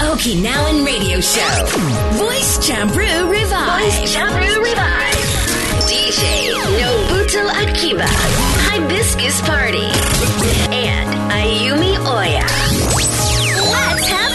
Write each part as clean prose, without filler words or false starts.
Okinawan Radio Show Voice Champroo Revive DJ Nobuto Akiba Hibiscus Party and Ayumi Oya. Let's have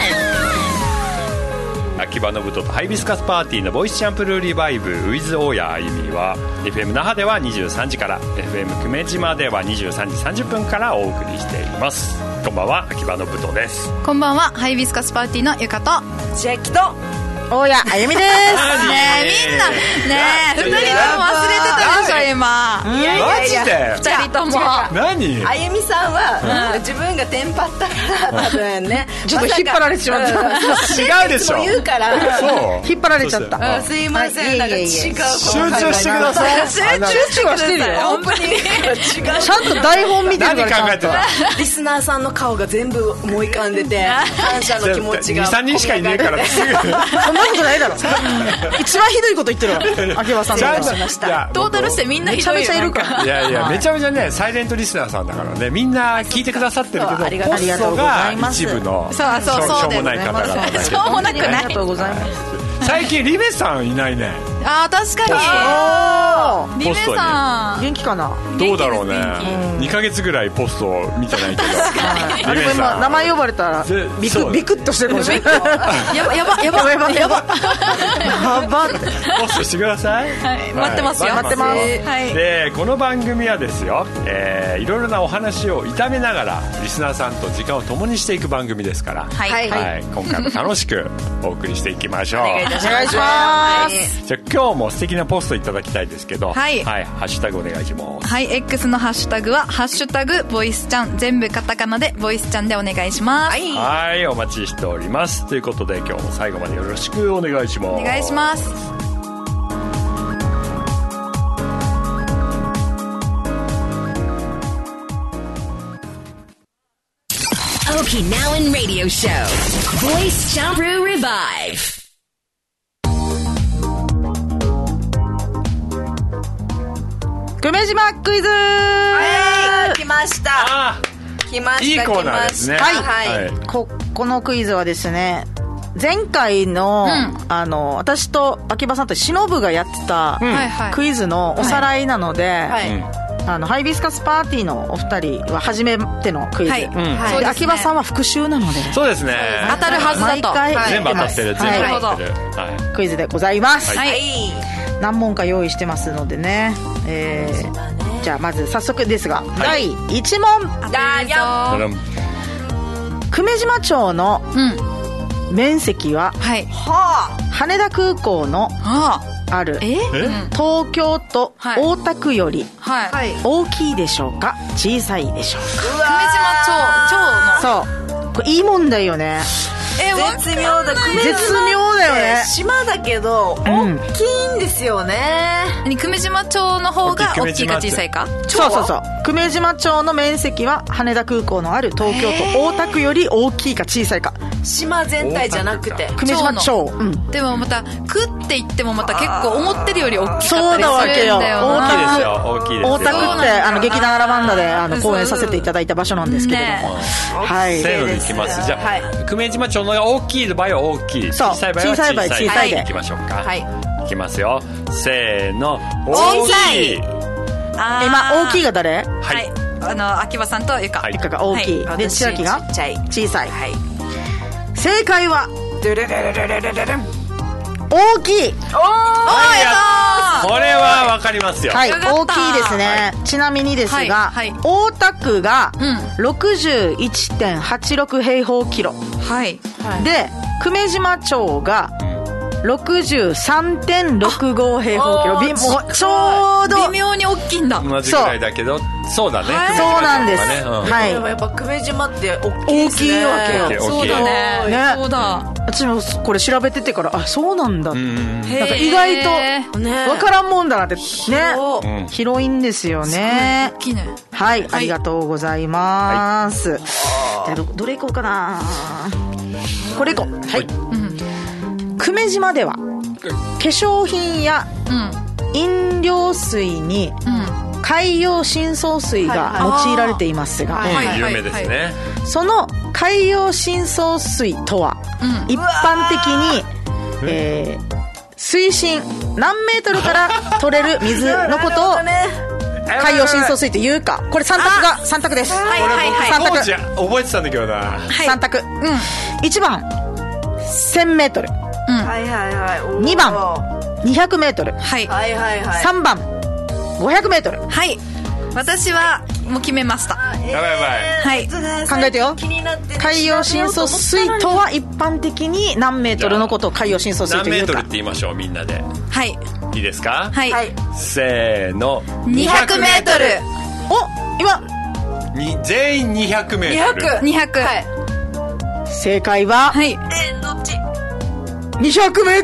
fun! 秋葉信人とハイビスカスパーティーのボイスチャンプルーリバイブ with 大谷あゆみは FM 那覇では23時から FM 久米島では23時30分からお送りしています。こんばんは、秋葉信人です。 こんばんは、ハイビスカスパーティーのゆかと千秋と大谷あゆみです。 ねえ、みんなねえ、2人とも忘れてたでしょ今。 いやいやいや、 2人とも何、 あゆみさんは、自分がテンパったから多分ねちょっと引っ張られてしまった、 違うでしょ、 言うからそう引っ張られちゃった、 すいません、なんか違う、 集中してください。 集中はしてるよ、 オープニングが違う、 ちゃんと台本見てるから。 何考えてたリスナーさんの顔が全部思い浮かんでて、感謝の気持ちが 2,3 人しかいねえからすぐそんなことないだろ一番ひどいこと言ってるわ、秋葉さんの話しましいやトータルしてみんなひどいよ。 めちゃめちゃいるから。 いやいや、めちゃめちゃね、サイレントリスナーさんだからね、みんな聞いてくださってるけど、 ありがとうポストが一部のそうそうそうしょうもない方々だけど、 しょうもなくない。 ありがとうございます。 最近リベさんいないね。 あー、確かにリベさん元気かな。 どうだろうね、2ヶ月ぐらいポストを見てないけどあれも今名前呼ばれたらビクッとしてるかもしれない。 やばやばってポストしてください、 はい、待ってますよ、 待ってます。 はい、 でこの番組はですよ、いろいろなお話を炒めながらリスナーさんと時間を共にしていく番組ですから、 はい、 はい今回も楽しくお送りしていきましょう。 お願いいたします。 お願いします。 じゃあ今日も素敵なポストいただきたいですけど、 はいハッシュタグお願いします。 はい、X のハッシュタグはハッシュタグボイスちゃん、全部カタカナでボイスちゃんでお願いします。 はい、お待ちしております。ということで今日も最後までよろしくお願いします。 お願いします。 Okinawan Radio Show Voice Champroo Revive。 久米島クイズ来ました。来ました。 いいコーナーですね。 はい、このクイズはですね、前回の、私と秋葉さんと忍がやってたクイズのおさらいなので、ハイビスカスパーティーのお二人は初めてのクイズ、で秋葉さんは復習なので、 そうですね、 当たるはずだと、 毎回全部当たってる、全部当たってる、 クイズでございます。 はい、 何問か用意してますのでね、じゃあまず早速ですが、第1問、久米島町の面積は、羽田空港のある東京都大田区より大きいでしょうか、小さいでしょうか。 久米島町の、 そう、これいい問題よね。 絶妙だ。 絶妙だよね。 島だけど大きいんですよね。 久米島町の方が大きいか小さいか。 そう久米島町の面積は羽田空港のある東京都大田区より大きいか小さいか。 島全体じゃなくて久米島町、 でもまた区って言ってもまた結構思ってるより大きかったりすそうだわけよ。 大きいですよ、大きいですよ。 大田区って劇団アラバンダで公演させていただいた場所なんですけれども、はい、 せーのでいきます。じゃあ久米島町の大きい場合は大きい、小さい場合は小さいでいきましょうか。はい、いきますよ、せーの、大きい。 今大きいが誰？ はい、秋葉さんとゆか。 ゆかが大きい、で千秋が小さい。正解は大きい。 これはわかりますよ。 はい、大きいですね。ちなみにですが、大田区が 61.86 平方キロ、で久米島町が63.65 平方キロ。ちょうど微妙に大きいんだ。 同じぐらいだけど、そうだね、 そうなんです。はい、 でもやっぱ久米島って大きいわけよ。 そうだね、そうだ。 私もこれ調べててから、あ、そうなんだ、なんか意外と分からんもんだなってね、広いんですよね。はい、ありがとうございます。じゃあどれいこうかな。これいこう。はい、久米島では化粧品や飲料水に海洋深層水が用いられていますが、 有名ですね。 その海洋深層水とは、一般的に、水深何メートルから取れる水のことを海洋深層水というか、これ3択です。 はいはいはい。3択覚えてたんだけどな。 3択。1番1000メートル。 はいはいはい。 2番200メートル。 はいはいはいはい。 3番500メートル。 はい。私はもう決めました。 やばいやばい。 はい。 考えてよ。海洋深層水とは一般的に何メートルのことを海洋深層水というか。 何メートルって言いましょう、みんなで。 はい。 いいですか？ はい。 せーの。 200メートル。 お、今全員200メートル。 200。はい。 正解は、 はい。 どっち？ 200メートルでした。 間違いない。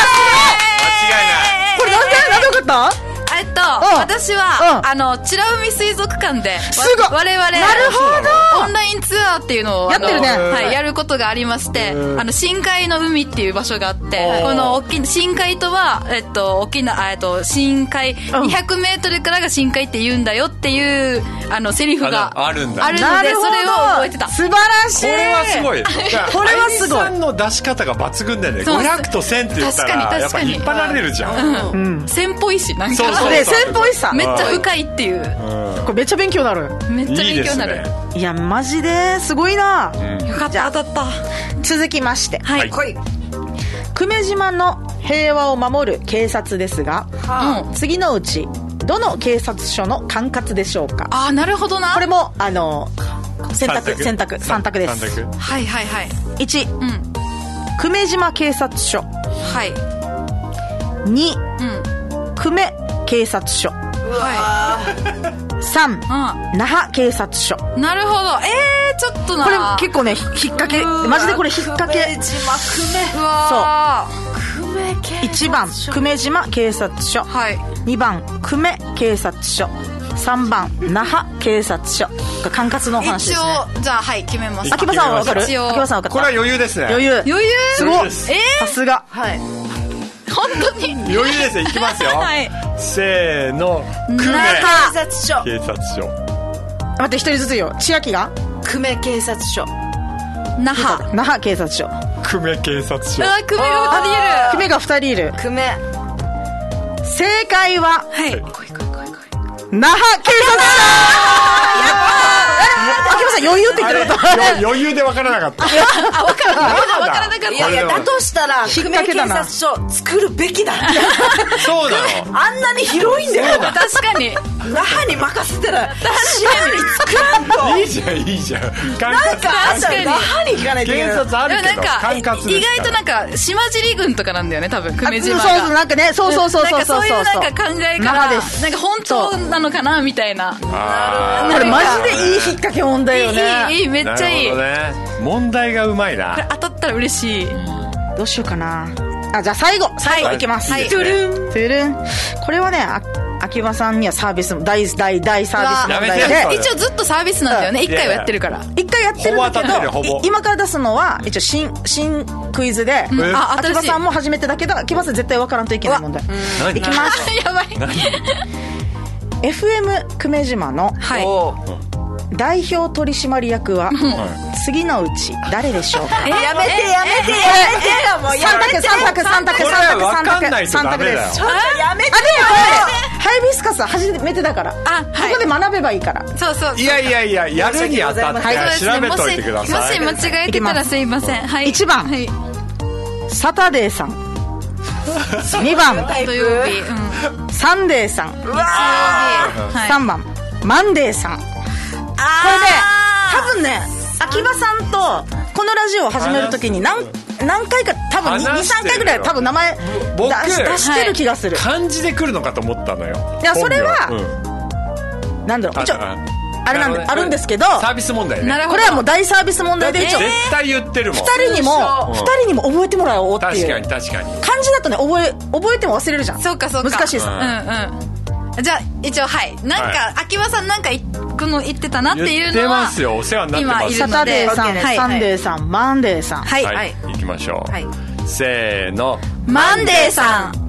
これなんで分かった？ 私は美ら海水族館で我々 なるほどオンラインツアーっていうのをやってるね。 はい、やることがありまして、深海の海っていう場所があって、この深海とは深海200メートルからが深海って言うんだよっていうセリフがあるので、それを覚えてた。 素晴らしい。 これはすごい。 これはすごい。 あゆみさんの出し方が抜群だよね。500と1000って言ったらやっぱ引っ張られるじゃん。 1000っぽいし、なんか 1000っぽいさ。 めっちゃ深いっていう。 これめっちゃ勉強になる。 めっちゃ勉強になる。 いやマジですごいな。 よかった、当たった。 続きまして、 はい。 久米島の平和を守る警察ですが、次のうちどの警察署の管轄でしょうか？ ああ、なるほどな。 これも選択3択です。 はいはいはい。 1、久米島警察署。 はい。 2、久米警察署。3、那覇警察署。 なるほど。ちょっとな。 これ結構ね、引っ掛け。マジでこれ引っ掛け。 久米島、 うわそう。1番久米島警察署。 はい。 2番久米警察署。3番那覇警察署。管轄の話ですね。 一応じゃあはい決めます。 秋葉さんは分かる？秋葉さん分かった？ これは余裕ですね。 余裕。すごい。さすが。 はい。 本当に余裕ですね。いきますよ。はい。せーの。久米警察署。 警察署。 待って一人ずつよ。千秋が久米警察署。 那覇警察署。 久米警察署。 久米が2人いる。 久米が2人いる。 久米。 正解は、 はい。 那覇警察署。秋葉さん余裕って言ってなかった？ 余裕で分からなかった。 分からなかった。 いやだとしたら久米警察署作るべきだ。 そうなの。 あんなに広いんだよ。 確かに。 那覇に任せたら視野に作らんと。 いいじゃんいいじゃん。管なんかあったら那覇に行かないといけない。 警察あるけど管轄ですから。 意外となんか島尻軍とかなんだよね、多分久米島が。 そうなんかね、そうなんかそういうなんか考えからなんか本当なのかなみたいな。 これマジでいい引っ掛け問題よね。 いいめっちゃいい。 問題がうまいな。 これ当たったら嬉しい。 どうしようかな。じゃあ最後いきます。 はい。 トゥルン。これはね、秋葉さんにはサービス大サービス問題で、 一応ずっとサービスなんだよね。1回はやってるから。 1回やってるんだけど、今から出すのは一応新クイズで、秋葉さんも初めてだけど、秋葉さん絶対分からんといけない問題。いきます。 やばい。 FM 久米島の代表取締役は次のうち誰でしょうか？ やめてもうやめて。 3択これは分かんないとダメだよ。 やめてよ。 ハイビスカスは初めてだから、ここで学べばいいから。 そういややるにあたって調べといてください。 もし間違えてたらすいません。 1番サタデーさん。2番土曜日。 サンデーさん。3番マンデーさん。これね、多分ね、秋葉さんとこのラジオを始めるときに何回か多分 2,3 回ぐらい多分名前出してる気がする。 漢字で来るのかと思ったのよ。 いやそれはなんだろう、一応あれなんであるんですけど、 サービス問題ね。 これはもう大サービス問題で一応絶対言ってるもん。 2人にも覚えてもらおうっていう。 確かに漢字だとね覚えても忘れるじゃん。 そうか難しいです。 じゃあ一応なんか秋葉さんなんかこの言ってたなっていうのは言ってますよ。お世話になってます。 サタデーさん、サンデーさん、マンデーさん。 はい行きましょう。せーの。 マンデーさん。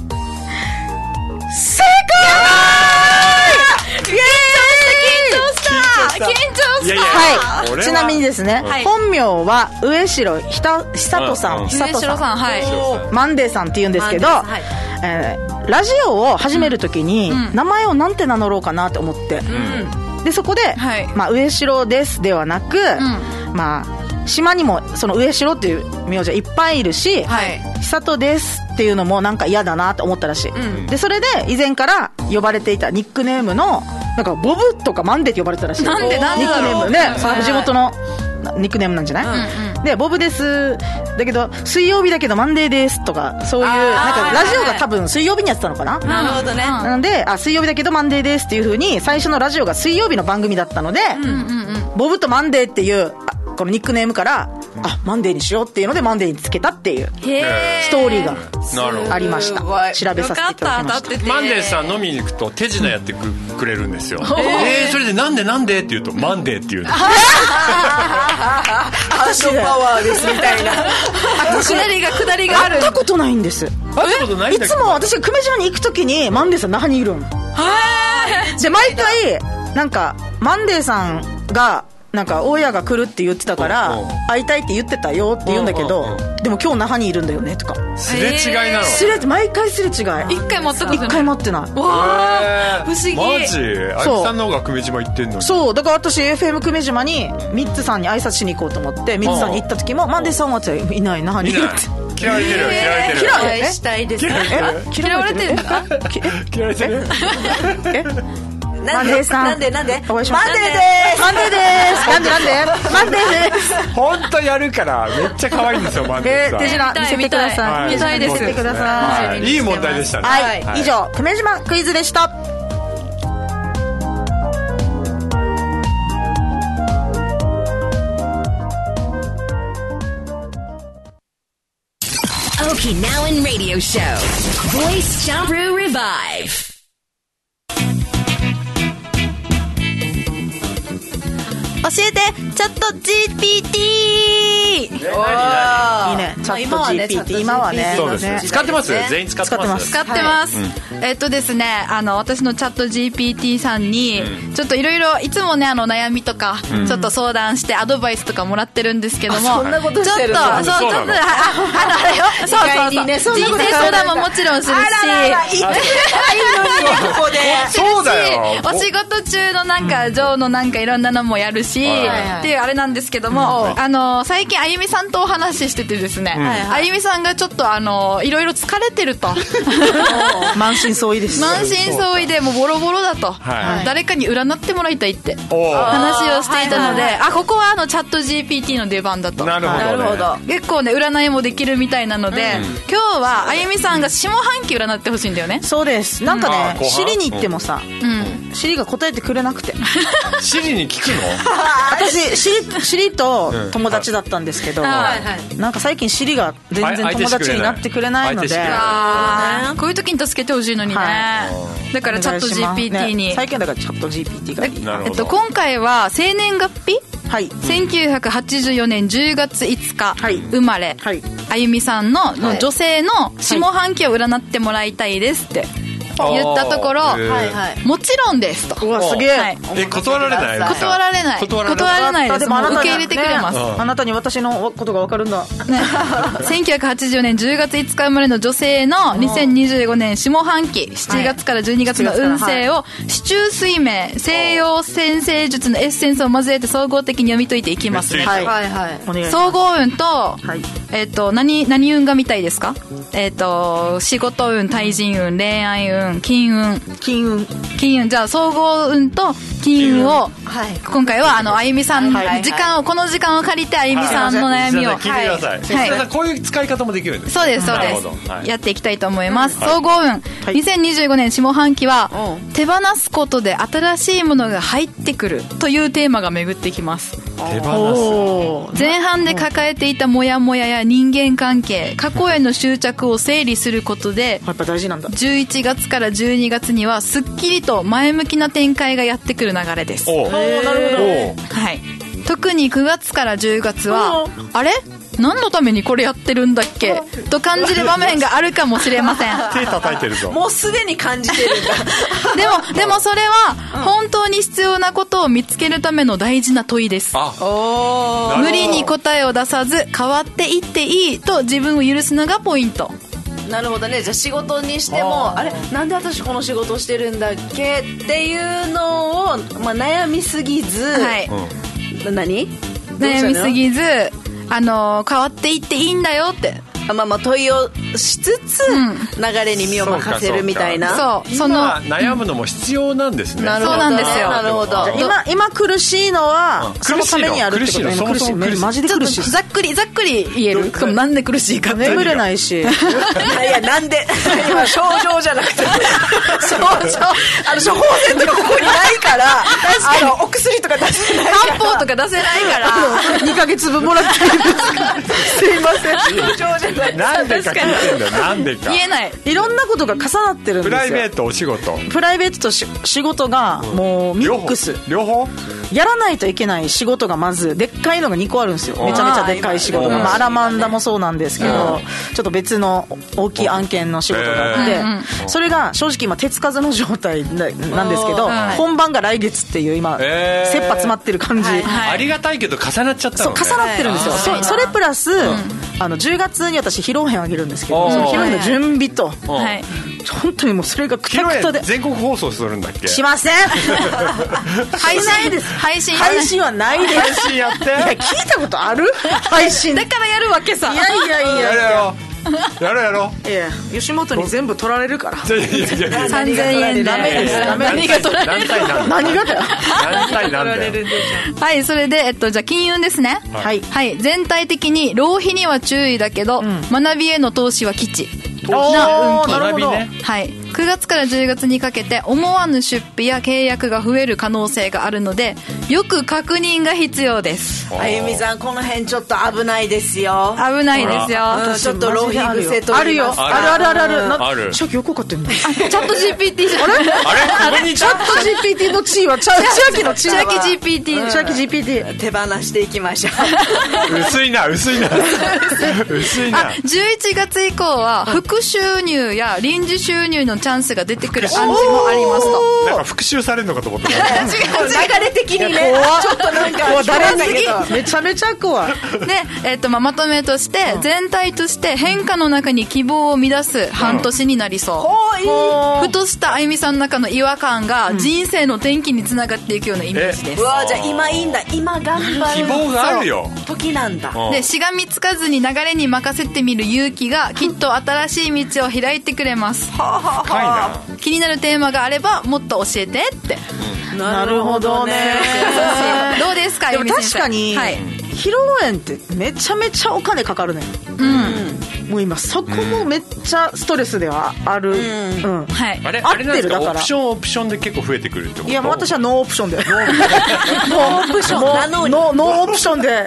正解。緊張した。 緊張した。 はい。ちなみにですね、本名は上白久人さん。 久人さん、はい。 マンデーさんって言うんですけど、ラジオを始めるときに、名前をなんて名乗ろうかなと思って。で、そこで、上白ですではなく、島にもその上白っていう名字はいっぱいいるし、久人ですっていうのもなんか嫌だなと思ったらしい。で、それで以前から呼ばれていたニックネームの、なんかボブとかマンデーって呼ばれてたらしい。 なんでニックネームね、その地元のニックネームなんじゃない？で、ボブです。だけど、水曜日だけどマンデーですとか、そういう、なんかラジオが多分水曜日にやってたのかな？ なるほどね。 なので、水曜日だけどマンデーですっていう風に、最初のラジオが水曜日の番組だったので、ボブとマンデーっていう、このニックネームから、マンデーにしようっていうのでマンデーにつけたっていうストーリーがありました。調べさせていただきました。 マンデーさん飲みに行くと手品やってくれるんですよ。それでなんでって言うとマンデーって言うんです。 ハードパワーですみたいな。 下りがある。 会ったことないんです。 会ったことないんだけど。 いつも私が久米島に行くときにマンデーさん那覇にいるん。で、毎回なんかマンデーさんがなんか大家が来るって言ってたから会いたいって言ってたよって言うんだけど、でも今日那覇にいるんだよねとか。 すれ違いなの？ 毎回すれ違い。 一回待ったことない。 一回待ってない。 わー、不思議。 マジ？あゆみさんの方が久米島行ってんのに。 そう、だから私 FM 久米島にミッツさんに挨拶しに行こうと思ってミッツさんに行った時もマンデーさんはっていない、那覇にいるって。 嫌われてるよ、嫌われてる。 嫌いしたいです。 嫌われてるんだ。 嫌われてる。 マンデーさん。 なんでマンデーです。 マンデーです。 本当やるからめっちゃ可愛いんですよ、マンデーさん。 手品見せてください。 見たいです。 見せてください。 いい問題でしたね。 はい。以上、久米島クイズでした。 Okinawan Radio Show Voice Jumperoo Revive。 教えてチャット GPT。 いいね、チャット GPT。今はね、 そうですね。使ってます？全員使ってます。 使ってます。ですね、私のチャット GPT さんにちょっといろいろいつもね悩みとかちょっと相談してアドバイスとかもらってるんですけども、 そんなことしてるの？ ちょっとそう人生相談ももちろんするし、 そうだよ。 お仕事中のなんか上のなんかいろんなのもやるしっていうあれなんですけども、最近あゆみさんとお話ししててですね、あゆみさんがちょっといろいろ疲れてると。 満身創痍です。 満身創痍でもうボロボロだと、誰かに占ってもらいたいって話をしていたので、ここはチャット GPT の出番だと。 なるほど。 結構ね占いもできるみたいなので、今日はあゆみさんが下半期占ってほしいんだよね。 そうです。なんかね、シリに行ってもさ、シリが答えてくれなくて。 シリに聞くの？ 私シリと友達だったんですけど、なんか最近シリが全然友達になってくれないので、 こういう時に助けてほしいのにね。だからチャット GPT に、 最近だからチャット GPT がいい。 今回は生年月日、1984年10月5日生まれ、あゆみさんの女性の下半期を占ってもらいたいですって言ったところ、もちろんですと。 うわ、すげえ。 断られない？ 断られないです。もう受け入れてくれます。 あなたに私のことが分かるんだ。 1984年10月5日生まれの女性の2025年下半期7月から12月の運勢を四柱推命西洋占星術のエッセンスを交えて総合的に読み解いていきますね。総合運と、何運が見たいですか？仕事運、対人運、恋愛運、金運。じゃあ総合運と金運を、今回はあゆみさん、この時間を借りてあゆみさんの悩みを、 聞いてください。こういう使い方もできるんです。 そうです。やっていきたいと思います。総合運、2025年下半期は手放すことで新しいものが入ってくるというテーマが巡ってきます。 手放す。 前半で抱えていたモヤモヤや人間関係、過去への執着を整理することで、 やっぱ大事なんだ。 11月から12月にはすっきりと前向きな展開がやってくる流れです。 なるほど。 特に9月から10月は、あれ何のためにこれやってるんだっけと感じる場面があるかもしれません。 手叩いてるぞ。 もうすでに感じてるんだ。 でもそれは本当に必要なことを見つけるための大事な問いです。無理に答えを出さず変わっていっていいと自分を許すのがポイント。 なるほどね。じゃあ仕事にしてもあれなんで私この仕事をしてるんだっけっていうのを、悩みすぎず、 はい、 悩みすぎず変わっていっていいんだよって問いをしつつ、流れに身を任せるみたいな。 その悩むのも必要なんですね。 そうなんですよ。 なるほど。 今苦しいのはそのためにあるってことね。苦しいマジで苦しい。 ざっくり言える。なんで苦しいか。 眠れないし。いやなんで今症状じゃなくて症状処方箋とかここにないからお薬とか出せないから漢方とか出せないから 2ヶ月分もらっていいですか。すいません。 症状じゃない。 なんでか聞いてんだよ。なんでか言えない。 いろんなことが重なってるんですよ。 プライベートお仕事。 プライベートと仕事がもうミックス。 両方やらないといけない仕事がまずでっかいのが2個あるんですよ。めちゃめちゃでっかい仕事が、アラマンダもそうなんですけど、ちょっと別の大きい案件の仕事があって、それが正直今手つかずの状態なんですけど、本番が来月っていう今切羽詰まってる感じ、 ありがたいけど重なっちゃったのね。 そう重なってるんですよ。それプラス、10月に私披露宴あげるんですけど、その披露宴の準備と、本当にもうそれがクタクタで。 全国放送するんだっけ。 しません。 配信です。配信はないです。 配信やって。いや聞いたことある？配信だからやるわけさ。 いややろう。 いや吉本に全部取られるから。 3000円でダメです。 何が取られる？ 何がだよ。 はい、それでじゃあ金運ですね。はい、全体的に浪費には注意だけど、学びへの投資は吉な運気。 なるほど。 はい、9月から10月にかけて思わぬ出費や契約が増える可能性があるのでよく確認が必要です。 あゆみさんこの辺ちょっと危ないですよ。 危ないですよ。 ちょっと浪費癖とあるよ。ある。 チャキよく買ってんの。 チャット GPT じゃん。 あれここにチャット GPT の地位は千秋の地位は千秋 GPT。 千秋 GPT 手放していきましょう。 薄いな。 11月以降は副収入や臨時収入のチャンスが出てくる暗示もありますと。 なんか復習されるのかと思った。 流れ的にねちょっとなんか誰だけどめちゃめちゃ怖いで、まとめとして全体として変化の中に希望を乱す半年になりそう。ふとしたあゆみさんの中の違和感が人生の転機につながっていくようなイメージです。 うわじゃあ今いいんだ。今頑張る希望があるよ時なんだ。 でしがみつかずに流れに任せてみる勇気がきっと新しい道を開いてくれます。気になるテーマがあればもっと教えてって。 なるほどね。 どうですか。 でも確かに披露宴ってめちゃめちゃお金かかるね。もう今そこもめっちゃストレスではある。 あれなんですか。オプションで結構増えてくるってこと。 いや私はノーオプションでノーオプションで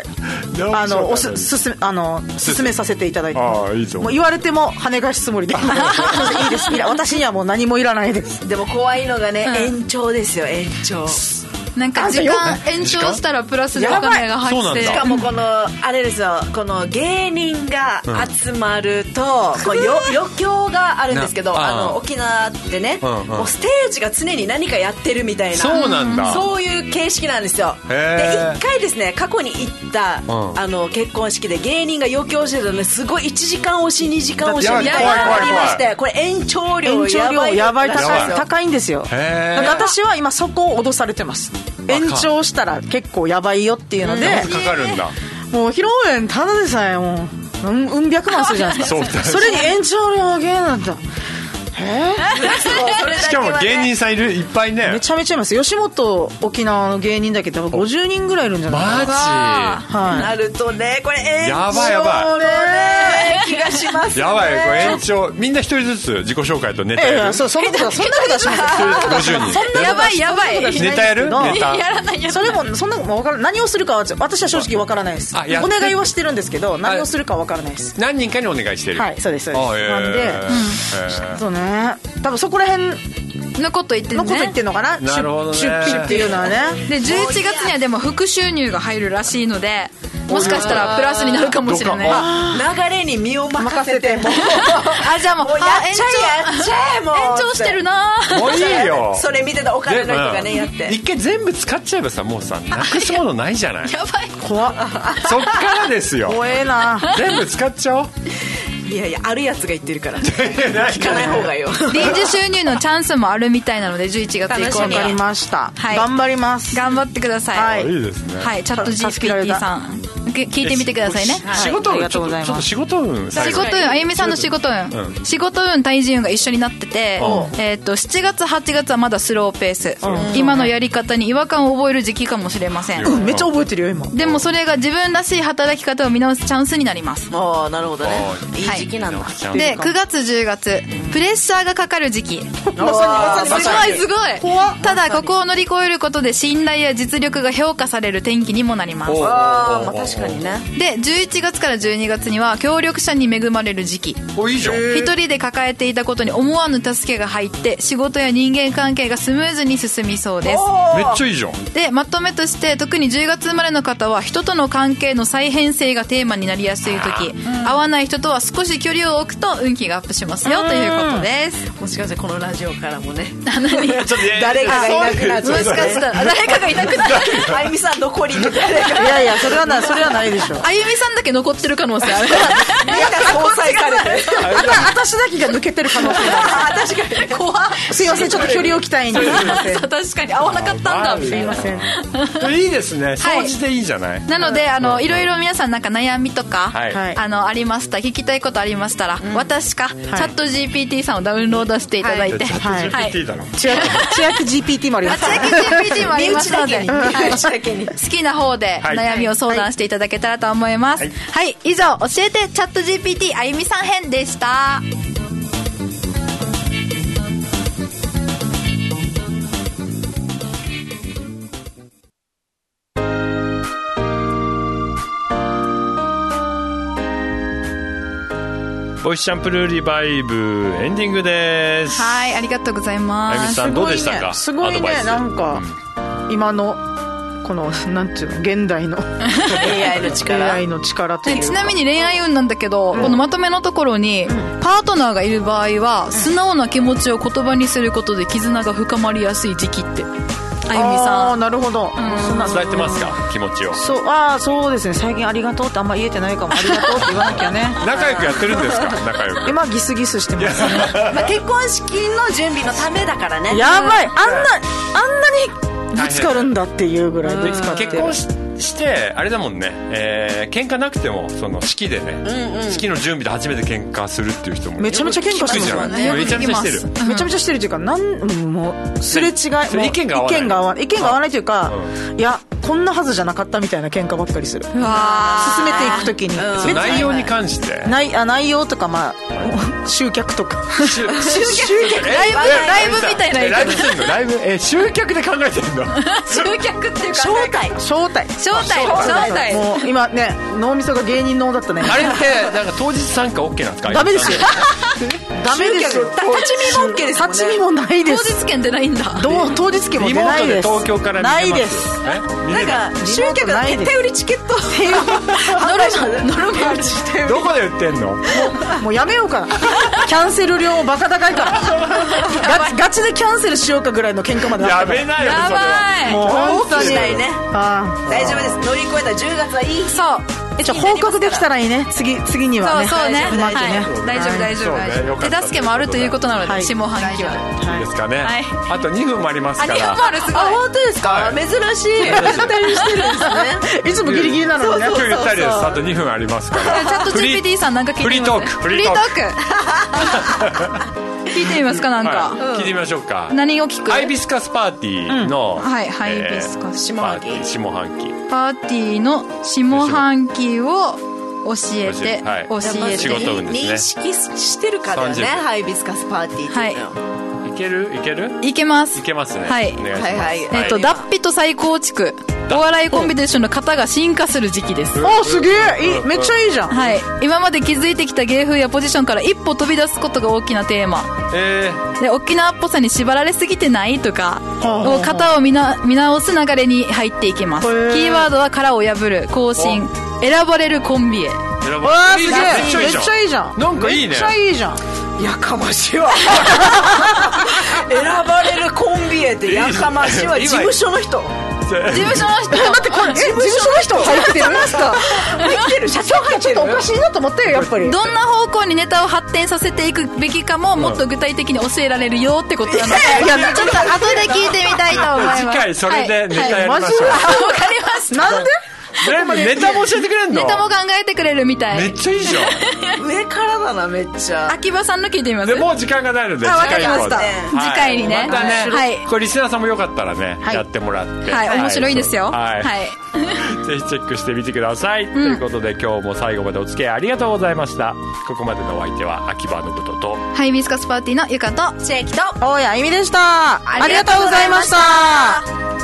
進めさせていただいて、もう言われても跳ね返すつもりでいいです。私にはもう何もいらないです。 でも怖いのがね、延長ですよ。延長なんか時間延長したらプラスでお金が入って、 しかもこのあれですよ、この芸人が集まると、余興があるんですけど、沖縄ってね、もうステージが常に何かやってるみたいな、 そうなんだ、 そういう形式なんですよ。で一回ですね、過去に行った結婚式で芸人が余興してたので、すごい1時間押し2時間押しみたいなのがありまして、これ延長料やばい高いんですよ。私は今そこを脅されてます。延長したら結構やばいよっていうので、 かかるんだ。 もう披露宴ただでさえもううん百万するじゃないですか。それに延長料あげなんだ。 しかも芸人さんいっぱいね、 めちゃめちゃいます。吉本沖縄の芸人だけで50人ぐらいいるんじゃないですか。 マジ、なるとね、これ延長やばい気がしますね。 やばい、これ延長。みんな一人ずつ自己紹介とネタやる。 そんなことはします 50人。 そんなやばいネタやる。ネタやらない。 それもそんなも分からない。何をするかは私は正直分からないです。お願いはしてるんですけど、何をするか分からないです。 何人かにお願いしてる。 はい、そうです。なんでそうね、多分そこら辺のこと言ってるのかな。 なるほどね。 出費っていうのはね。 で11月にはでも副収入が入るらしいので、 もしかしたらプラスになるかもしれない。 流れに身を任せて、もうじゃあもうやっちゃえもう延長してるな。 もういいよ。 それ見てたお金の人がね、やって一回全部使っちゃえばさ、もうさ、なくすものないじゃない。 やばい、 怖っ。 そっからですよ。 怖えな。 全部使っちゃおう。 いやいや、あるやつが言ってるから聞かない方がいいよ。 臨時収入のチャンスもあるみたいなので、11月以降にわかりました、 はい、 頑張ります。 頑張ってください。 いいですね。 はい、チャット GPT さん聞いてみてくださいね。 仕事運、ちょっと仕事運、 仕事運、あゆみさんの仕事運、仕事運、対人運が一緒になってて、7月8月はまだスローペース、今のやり方に違和感を覚える時期かもしれません。 めっちゃ覚えてるよ今。 でもそれが自分らしい働き方を見直すチャンスになります。 ああ、なるほどね。いい時期なんだ。 で、9月10月プレッシャーがかかる時期。すごいすごい。ただここを乗り越えることで信頼や実力が評価される天気にもなります。 ああ、まあ確かにね。 で、11月から12月には協力者に恵まれる時期。 いいじゃん。 一人で抱えていたことに思わぬ助けが入って仕事や人間関係がスムーズに進みそうです。 めっちゃいいじゃん。 で、まとめとして特に10月生まれの方は人との関係の再編成がテーマになりやすい時、合わない人とは少し距離を置くと運気がアップしますよということです。 もしかしてこのラジオからもね誰かがいなくなっちゃう。 もしかしたら誰かがいなくなる。 あゆみさん残りみたいな。 いやいや、それはないでしょ。 あゆみさんだけ残ってる可能性ある。 相殺されて私だけが抜けてる可能性がある。 確かに怖っ。 すいません、ちょっと距離を置きたいんですいません。 確かに合わなかったんだ。 すいません。 いいですね。掃除でいいじゃない。 なのでいろいろ皆さんなんか悩みとかありました、聞きたいことありましたら、私かチャット GPT さんをダウンロードしていただいて、 チャット GPT だろ。 千秋 GPT もあります。 千秋 GPT もありますので、 好きな方で悩みを相談していただけたらと思います。はい、以上教えてチャット GPT あゆみさん編でした。 ボイスチャンプルーリバイブエンディングです。 はい、ありがとうございます。 あゆみさんどうでしたか。 すごいね、なんか、今のこのなんていうの、現代の AI の力というか。 ちなみに恋愛運なんだけど、このまとめのところに、パートナーがいる場合は素直な気持ちを言葉にすることで絆が深まりやすい時期ってあゆみさん。 あ、なるほど。 伝えてますか、気持ちを。 そうですね。最近ありがとうってあんま言えてないかも。ありがとうって言わなきゃね。 仲良くやってるんですか。仲良く。 今ギスギスしてますね。 結婚式の準備のためだからね。 やばい、あんなにぶつかるんだっていうぐらいぶつかってる。 結婚してあれだもんね、喧嘩なくてもその式でね、式の準備で初めて喧嘩するっていう人もめちゃめちゃ喧嘩してますよね。 めちゃめちゃしてる。 めちゃめちゃしてるっていうか、もうすれ違い、 意見が合わないというか、いやこんなはずじゃなかったみたいな喧嘩ばっかりする。進めていくときに、 内容に関して内容とか、まあ集客とか集客ライブみたいな言い方。 ライブ集客で考えてるの。 集客っていうか招待。もう今ね、脳みそが芸人脳だったね。 あれってなんか当日参加 OK なんですか。 ダメですよ。ダメですよ。 立ち見も OK ですもんね。 立ち見もないです。 当日券出ないんだ。 当日券も出ないです。 リモートで東京から見れます。 なんか集客の手売りチケットノルマどこで売ってんの。 もうやめようかな。キャンセル料バカ高いからガチでキャンセルしようかぐらいの喧嘩までやめなよ。 やばい。 もう本当に大丈夫です。乗り越えたら10月はいい。 そう。 報告できたらいいね。次にはね。 そうね。 大丈夫。手助けもあるということなので、下半期は。 いいですかね。あと2分もありますから。 2分もある。すごい。 本当ですか。珍しい。2人してるんですね。 いつもギリギリなのにね。 今日ゆったりです。あと2分ありますから。 チャット GPT さんなんか聞いてみます。フリートーク。聞いてみますか。なんか聞いてみましょうか。 何を聞く。 ハイビスカスパーティーのハイビスカス下半期パーティーの下半期を教えて仕事運ですね。 認識してるかだよね。ハイビスカスパーティーっていうの。 けるいけます。 いけますね。 はい。 お願いします。はい。 脱皮と再構築。お笑いコンビネーションの型が進化する時期です。 あ、すげえ。めっちゃいいじゃん。 はい。今まで築いてきた芸風やポジションから一歩飛び出すことが大きなテーマ。で、沖縄っぽさに縛られすぎてないとか、型を見直す流れに入っていきます。キーワードは殻を破る、更新、選ばれるコンビへ。 わー、すげえ。めっちゃいいじゃん。 なんかいいね。 めっちゃいいじゃん。 やかましいわ。選ばれるコンビへってやかましいわ。事務所の人。 事務所の人。 待って、これ、事務所の人入ってますか？ 入ってる。社長入ってる。 ちょっとおかしいなと思ったよ、やっぱり。 どんな方向にネタを発展させていくべきかももっと具体的に教えられるよってことなので、ちょっと後で聞いてみたいと思います。 次回それでネタやりましょう。 わかりました。 なんで？ 全部ネタも教えてくれんの？ ネタも考えてくれるみたい。 めっちゃいいじゃん。上からだな、めっちゃ。 秋葉さんの聞いてみます。 でもう時間がないので、 わかりました。次回にね。 またね。 はい。 これリスナーさんもよかったらね、やってもらって。 はい、面白いですよ。 はい。ぜひチェックしてみてください。ということで今日も最後までお付き合いありがとうございました。ここまでのお相手は秋葉信人と、 ハイビスカスパーティーのゆかと千秋と大谷あゆみでした。ありがとうございました。